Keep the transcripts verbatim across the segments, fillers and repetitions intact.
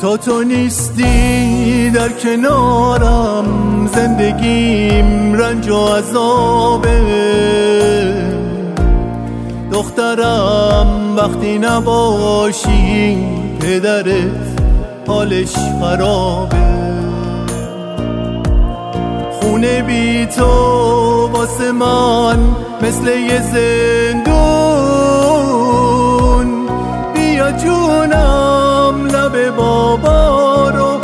تا تو نیستی در کنارم، زندگیم رنج و عذابه. دخترم وقتی نباشی، پدرت حالش خرابه. خونه بی تو واسه من مثل یه زندون. بیا جونم لب بابا رو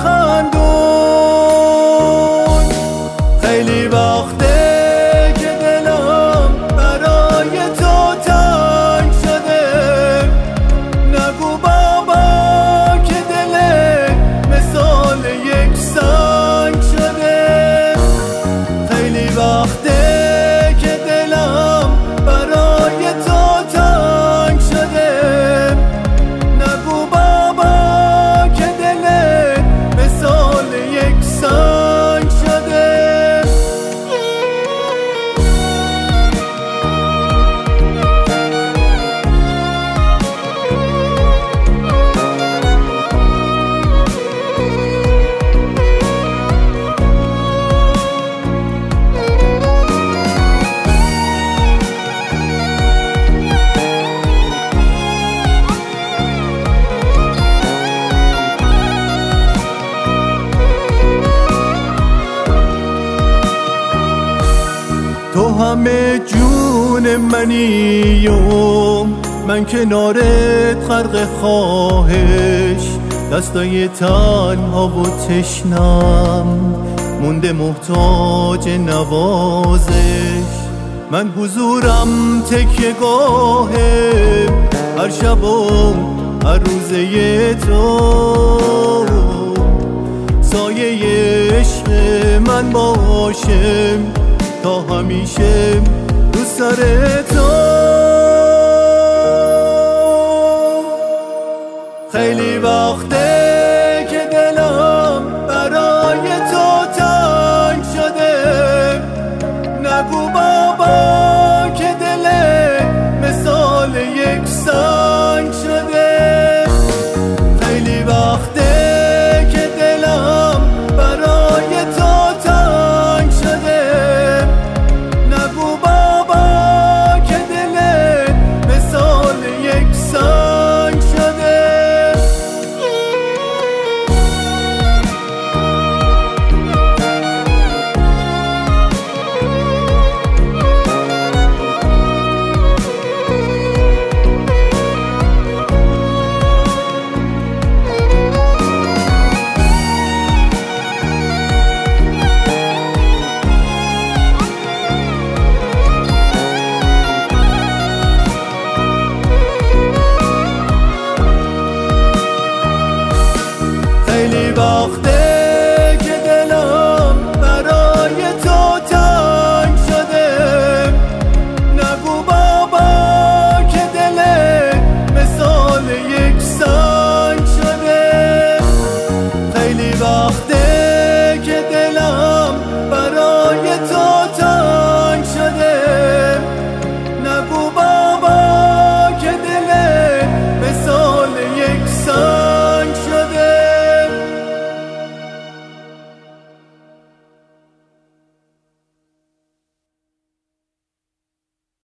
بخندون. خیلی وقته که دلم برای تو تنگ شده. نگو بابا که دلت مثال یک سنگ شده. خیلی وقته که دلم برای تو تنگ شده. نگو بابا که دلت مثال یک سنگ شده. تو همه جون منی و من کنارت غرق خواهش. دستای تنها و تشنم مونده محتاج نوازش. من حضورم تکیه گاهه هر شب و هر روزه تو. سایه عشق من باشم تا همیشه رو سر تو. خیلی وقته